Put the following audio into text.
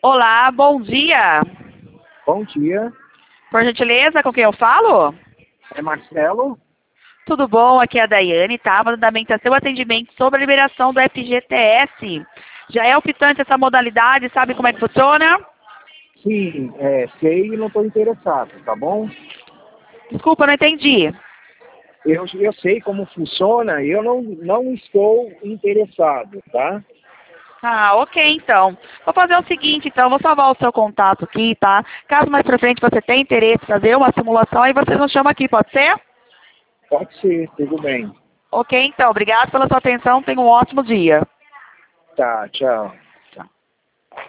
Olá, bom dia. Bom dia, Por gentileza, com quem eu falo? é Marcelo. Tudo bom? Aqui é a Daiane, tá? Mandamento a seu atendimento sobre a liberação do FGTS. Já é optante essa modalidade, sabe como é que funciona? Sim, sei e não estou interessado, tá bom? Desculpa, não entendi. Eu sei como funciona, eu não estou interessado, tá? Ah, ok, então. Vou fazer o seguinte, então, vou salvar o seu contato aqui, tá? Caso mais pra frente você tenha interesse em fazer uma simulação, aí você nos chama aqui, pode ser? Pode ser, tudo bem. Ok, então. Obrigado pela sua atenção. Tenha um ótimo dia. Tá, tchau.